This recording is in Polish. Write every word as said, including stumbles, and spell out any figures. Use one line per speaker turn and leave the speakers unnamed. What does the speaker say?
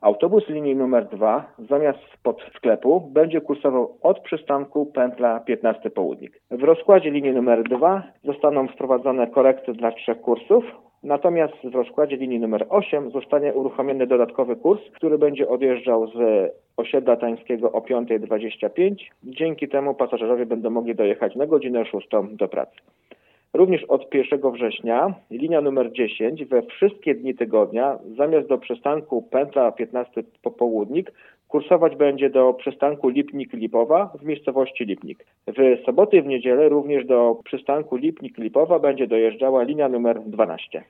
Autobus linii numer dwa zamiast spod sklepu będzie kursował od przystanku Pętla piętnasty Południk. W rozkładzie linii numer dwa zostaną wprowadzone korekty dla trzech kursów, natomiast w rozkładzie linii numer osiem zostanie uruchomiony dodatkowy kurs, który będzie odjeżdżał z osiedla Tańskiego o piąta dwadzieścia pięć. Dzięki temu pasażerowie będą mogli dojechać na godzinę szóstą do pracy. Również od pierwszego września linia numer dziesięć we wszystkie dni tygodnia zamiast do przystanku Pętla piętnasty Południk kursować będzie do przystanku Lipnik-Lipowa w miejscowości Lipnik. W soboty i w niedzielę również do przystanku Lipnik-Lipowa będzie dojeżdżała linia numer dwanaście.